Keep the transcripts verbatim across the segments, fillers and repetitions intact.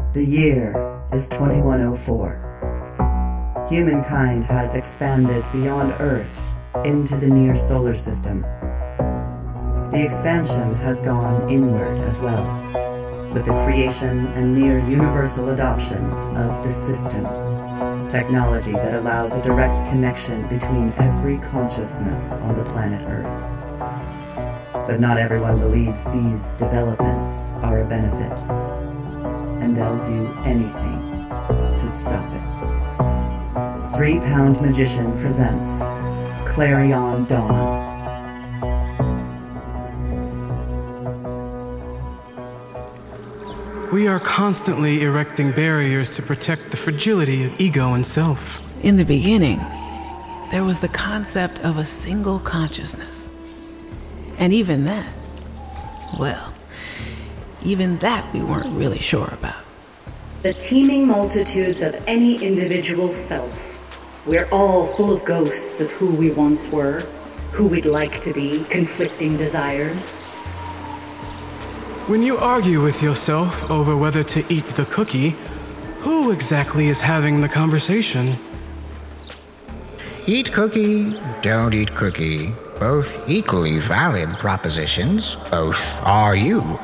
The year is twenty-one oh four. Humankind has expanded beyond Earth into the near solar system. The expansion has gone inward as well, with the creation and near universal adoption of the system, technology that allows a direct connection between every consciousness on the planet Earth. But not everyone believes these developments are a benefit, and they'll do anything to stop it. Three Pound Magician presents Clarion Dawn. We are constantly erecting barriers to protect the fragility of ego and self. In the beginning, there was the concept of a single consciousness. And even that, well, even that we weren't really sure about. The teeming multitudes of any individual self. We're all full of ghosts of who we once were, who we'd like to be, conflicting desires. When you argue with yourself over whether to eat the cookie, who exactly is having the conversation? Eat cookie, don't eat cookie. Both equally valid propositions. Both are you.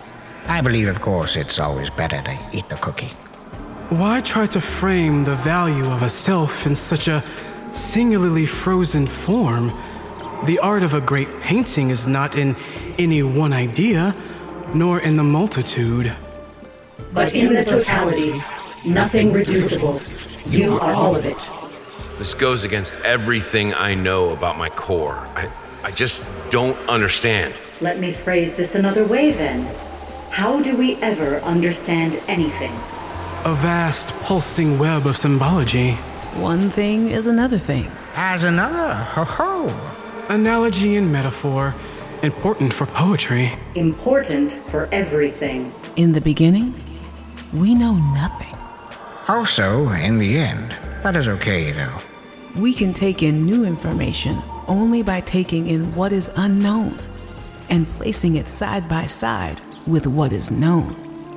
I believe, of course, it's always better to eat the cookie. Why try to frame the value of a self in such a singularly frozen form? The art of a great painting is not in any one idea, nor in the multitude. But in the totality, nothing reducible. You are all of it. This goes against everything I know about my core. I, I just don't understand. Let me phrase this another way then. How do we ever understand anything? A vast, pulsing web of symbology. One thing is another thing. As another, ho-ho. Analogy and metaphor, important for poetry. Important for everything. In the beginning, we know nothing. Also, in the end, that is okay, though. We can take in new information only by taking in what is unknown and placing it side by side with what is known.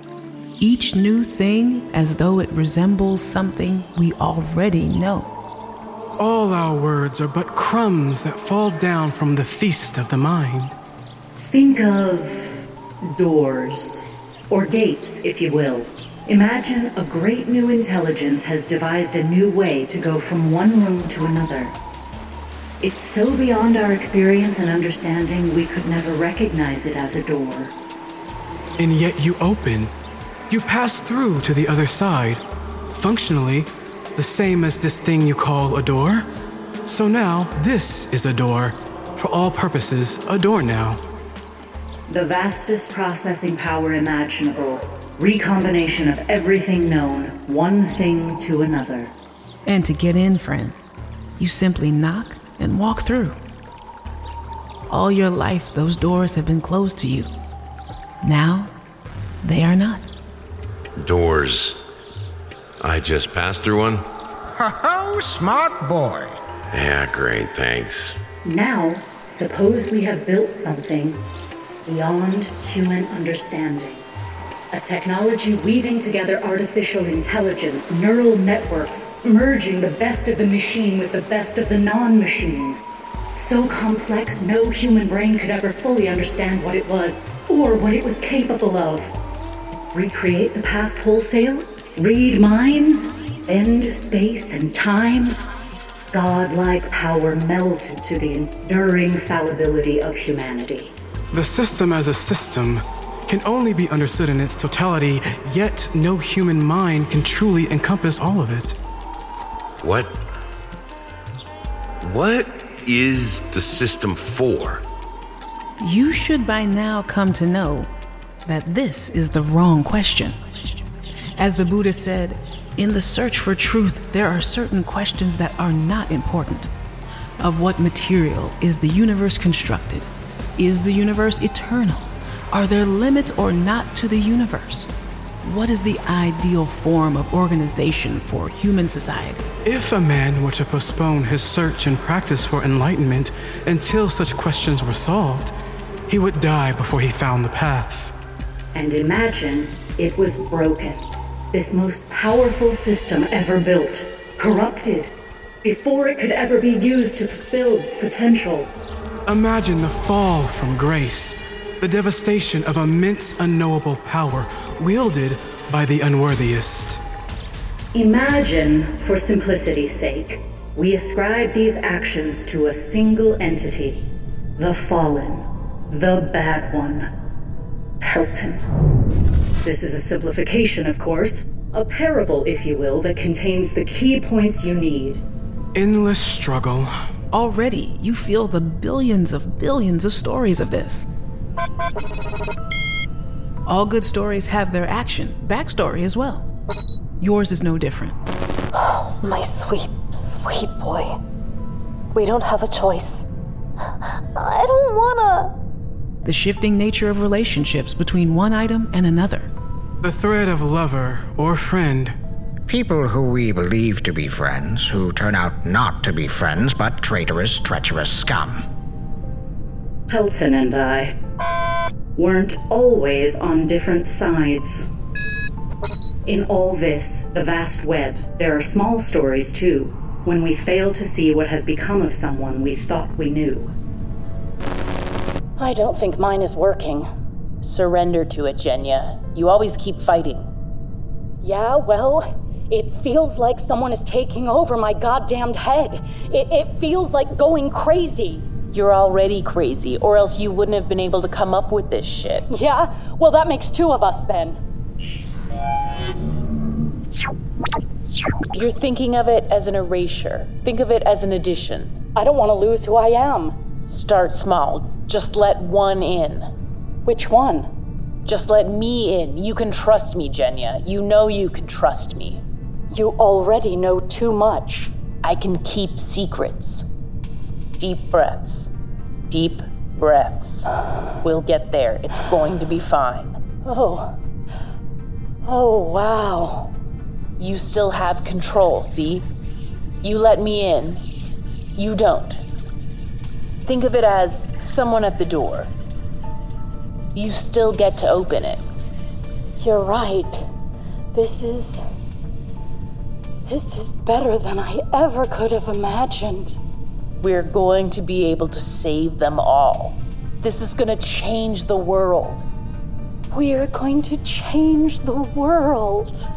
Each new thing as though it resembles something we already know. All our words are but crumbs that fall down from the feast of the mind. Think of doors, or gates, if you will. Imagine a great new intelligence has devised a new way to go from one room to another. It's so beyond our experience and understanding we could never recognize it as a door. And yet you open. You pass through to the other side. Functionally, the same as this thing you call a door. So now, this is a door. For all purposes, a door now. The vastest processing power imaginable. Recombination of everything known, one thing to another. And to get in, friend, you simply knock and walk through. All your life, those doors have been closed to you. Now, they are not. Doors. I just passed through one? Ho-ho, smart boy. Yeah, great, thanks. Now, suppose we have built something beyond human understanding. A technology weaving together artificial intelligence, neural networks, merging the best of the machine with the best of the non-machine. So complex, no human brain could ever fully understand what it was, or what it was capable of. Recreate the past wholesale? Read minds? Bend space and time? Godlike power melted to the enduring fallibility of humanity. The system as a system can only be understood in its totality, yet no human mind can truly encompass all of it. What? What is the system for? You should by now come to know that this is the wrong question. As the Buddha said, in the search for truth, there are certain questions that are not important. Of what material is the universe constructed? Is the universe eternal? Are there limits or not to the universe? What is the ideal form of organization for human society? If a man were to postpone his search and practice for enlightenment until such questions were solved, he would die before he found the path. And imagine it was broken. This most powerful system ever built, corrupted, before it could ever be used to fulfill its potential. Imagine the fall from grace, the devastation of immense unknowable power wielded by the unworthiest. Imagine, for simplicity's sake, we ascribe these actions to a single entity, the Fallen, the Bad One, Pelton. This is a simplification, of course, a parable, if you will, that contains the key points you need. Endless struggle. Already, you feel the billions of billions of stories of this. All good stories have their action, backstory as well. Yours is no different. Oh, my sweet, sweet boy. We don't have a choice. I don't wanna. The shifting nature of relationships between one item and another. The thread of lover or friend. People who we believe to be friends, who turn out not to be friends, but traitorous, treacherous scum. Pelton and I weren't always on different sides. In all this, the vast web, there are small stories too, when we fail to see what has become of someone we thought we knew. I don't think mine is working. Surrender to it, Genya. You always keep fighting. Yeah, well, it feels like someone is taking over my goddamned head. It, it feels like going crazy. You're already crazy, or else you wouldn't have been able to come up with this shit. Yeah? Well, that makes two of us then. You're thinking of it as an erasure. Think of it as an addition. I don't want to lose who I am. Start small. Just let one in. Which one? Just let me in. You can trust me, Genya. You know you can trust me. You already know too much. I can keep secrets. Deep breaths. Deep breaths. We'll get there. It's going to be fine. Oh. Oh, wow. You still have control, see? You let me in. You don't. Think of it as someone at the door. You still get to open it. You're right. This is... This is better than I ever could have imagined. We're going to be able to save them all. This is going to change the world. We're going to change the world.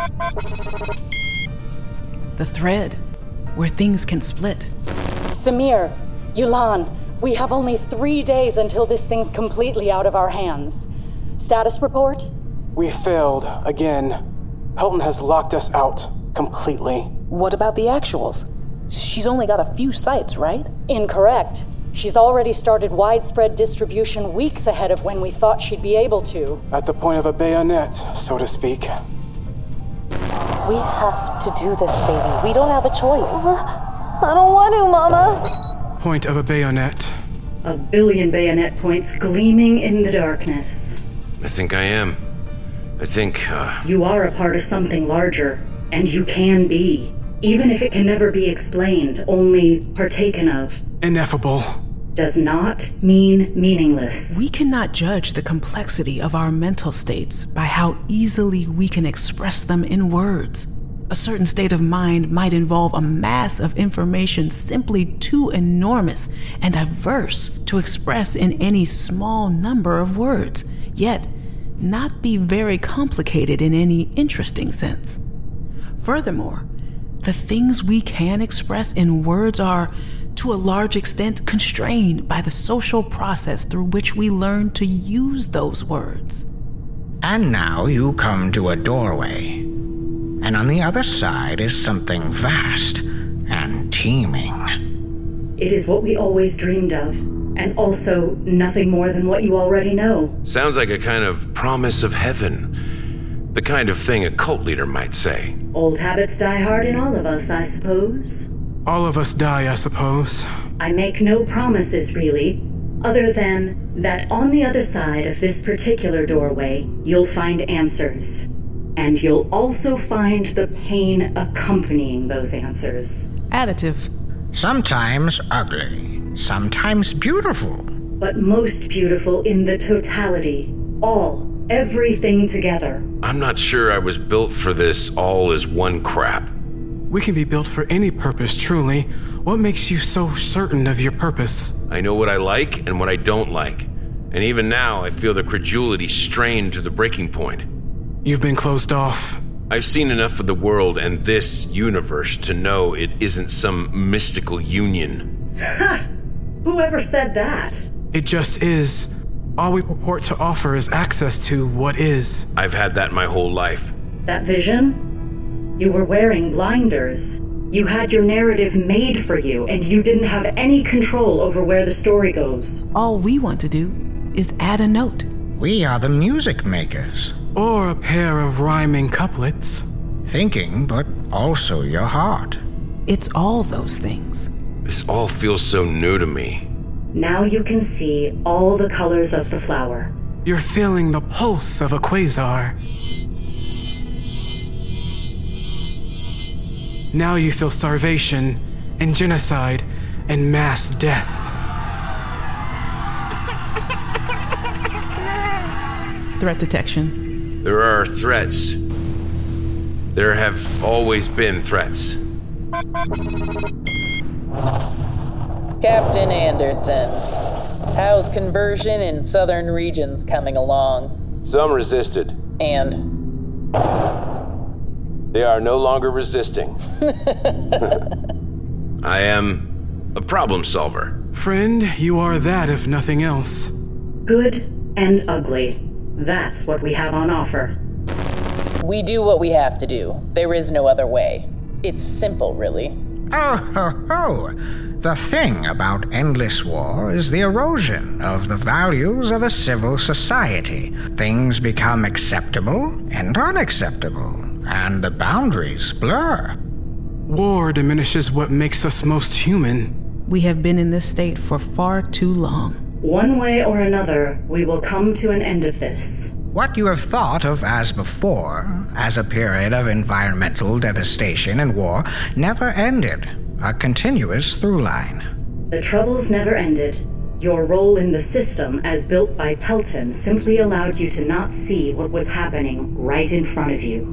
The thread, where things can split. Samir, Yulan, we have only three days until this thing's completely out of our hands. Status report? We failed again. Pelton has locked us out completely. What about the actuals? She's only got a few sites, right? Incorrect. She's already started widespread distribution weeks ahead of when we thought she'd be able to. At the point of a bayonet, so to speak. We have to do this, baby. We don't have a choice. I don't want to, Mama. Point of a bayonet. A billion bayonet points gleaming in the darkness. I think I am. I think, uh... You are a part of something larger, and you can be. Even if it can never be explained, only partaken of. Ineffable. Does not mean meaningless. We cannot judge the complexity of our mental states by how easily we can express them in words. A certain state of mind might involve a mass of information simply too enormous and diverse to express in any small number of words, yet not be very complicated in any interesting sense. Furthermore, the things we can express in words are, to a large extent, constrained by the social process through which we learn to use those words. And now you come to a doorway. And on the other side is something vast and teeming. It is what we always dreamed of, and also nothing more than what you already know. Sounds like a kind of promise of heaven. The kind of thing a cult leader might say. Old habits die hard in all of us, I suppose. All of us die, I suppose. I make no promises, really, other than that on the other side of this particular doorway, you'll find answers. And you'll also find the pain accompanying those answers. Additive. Sometimes ugly, sometimes beautiful. But most beautiful in the totality. All everything together. I'm not sure I was built for this all as one crap. We can be built for any purpose, truly. What makes you so certain of your purpose? I know what I like and what I don't like. And even now, I feel the credulity strained to the breaking point. You've been closed off. I've seen enough of the world and this universe to know it isn't some mystical union. Ha! Whoever said that? It just is. All we purport to offer is access to what is. I've had that my whole life. That vision? You were wearing blinders. You had your narrative made for you, and you didn't have any control over where the story goes. All we want to do is add a note. We are the music makers. Or a pair of rhyming couplets. Thinking, but also your heart. It's all those things. This all feels so new to me. Now you can see all the colors of the flower. You're feeling the pulse of a quasar. Now you feel starvation and genocide and mass death. Threat detection. There are threats. There have always been threats. Captain Anderson, how's conversion in southern regions coming along? Some resisted. And? They are no longer resisting. I am a problem solver. Friend, you are that if nothing else. Good and ugly. That's what we have on offer. We do what we have to do. There is no other way. It's simple, really. Oh, ho, ho. The thing about endless war is the erosion of the values of a civil society. Things become acceptable and unacceptable, and the boundaries blur. War diminishes what makes us most human. We have been in this state for far too long. One way or another, we will come to an end of this. What you have thought of as before, as a period of environmental devastation and war, never ended. A continuous through line. The troubles never ended. Your role in the system, as built by Pelton, simply allowed you to not see what was happening right in front of you.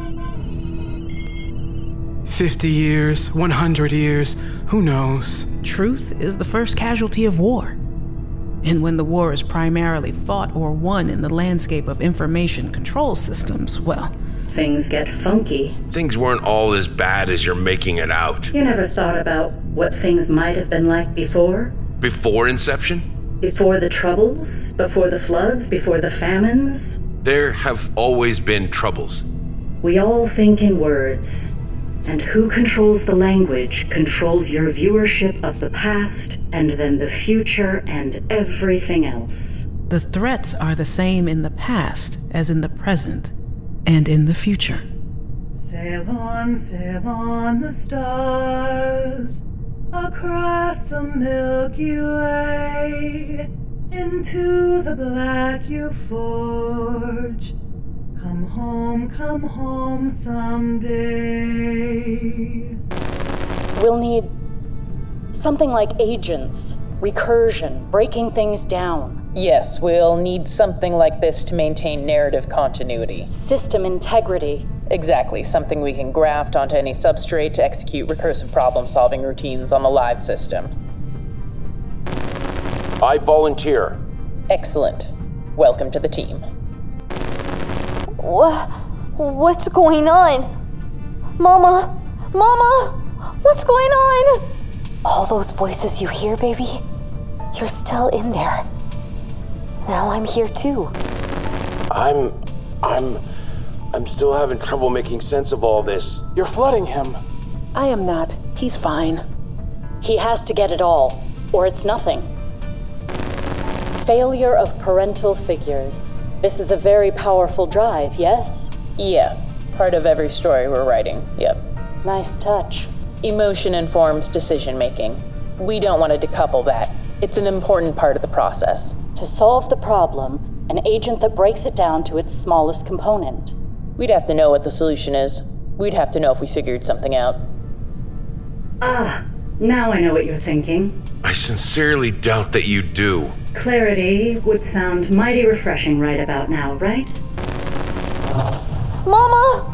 Fifty years, one hundred years, who knows? Truth is the first casualty of war. And when the war is primarily fought or won in the landscape of information control systems, well... things get funky. Things weren't all as bad as you're making it out. You never thought about what things might have been like before? Before Inception? Before the troubles? Before the floods? Before the famines? There have always been troubles. We all think in words. And who controls the language controls your viewership of the past and then the future and everything else. The threats are the same in the past as in the present and in the future. Sail on, sail on the stars, across the Milky Way, into the black you forge. Come home, come home someday. We'll need something like agents, recursion, breaking things down. Yes, we'll need something like this to maintain narrative continuity. System integrity. Exactly, something we can graft onto any substrate to execute recursive problem-solving routines on the live system. I volunteer. Excellent. Welcome to the team. What? What's going on? Mama? Mama? What's going on? All those voices you hear, baby? You're still in there. Now I'm here too. I'm... I'm... I'm still having trouble making sense of all this. You're flooding him. I am not. He's fine. He has to get it all, or it's nothing. Failure of parental figures. This is a very powerful drive, yes? Yeah, part of every story we're writing, yep. Nice touch. Emotion informs decision-making. We don't want to decouple that. It's an important part of the process. To solve the problem, an agent that breaks it down to its smallest component. We'd have to know what the solution is. We'd have to know if we figured something out. Ah, now I know what you're thinking. I sincerely doubt that you do. Clarity would sound mighty refreshing right about now, right? Mama!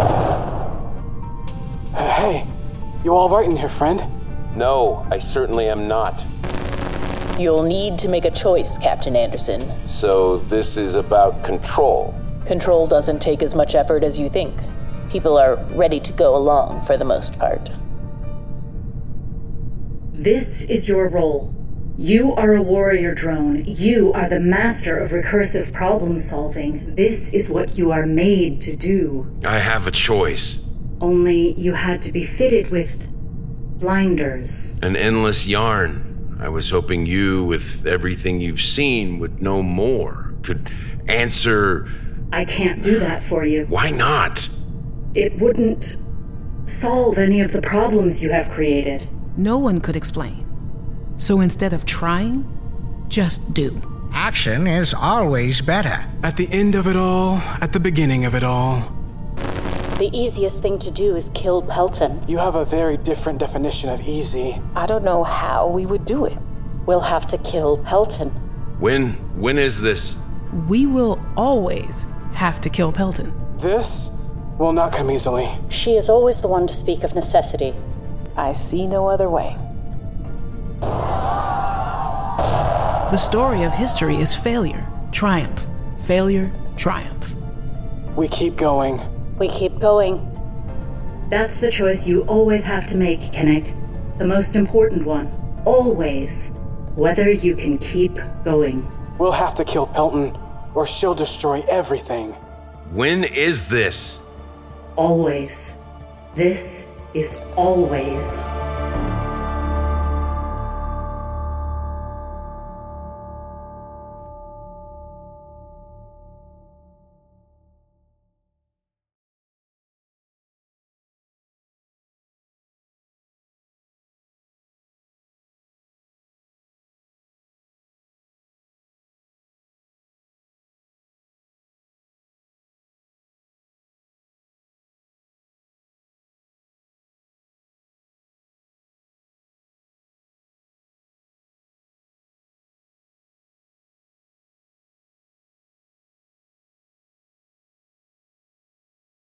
Hey, you all right in here, friend? No, I certainly am not. You'll need to make a choice, Captain Anderson. So this is about control. Control doesn't take as much effort as you think. People are ready to go along for the most part. This is your role. You are a warrior drone. You are the master of recursive problem solving. This is what you are made to do. I have a choice. Only you had to be fitted with blinders. An endless yarn. I was hoping you, with everything you've seen, would know more, could answer... I can't do that for you. Why not? It wouldn't solve any of the problems you have created. No one could explain. So instead of trying, just do. Action is always better. At the end of it all, at the beginning of it all. The easiest thing to do is kill Pelton. You have a very different definition of easy. I don't know how we would do it. We'll have to kill Pelton. When? When is this? We will always have to kill Pelton. This will not come easily. She is always the one to speak of necessity. I see no other way. The story of history is failure, triumph, failure, triumph. We keep going. We keep going. That's the choice you always have to make, Kinnick. The most important one. Always. Whether you can keep going. We'll have to kill Pelton, or she'll destroy everything. When is this? Always. This is always.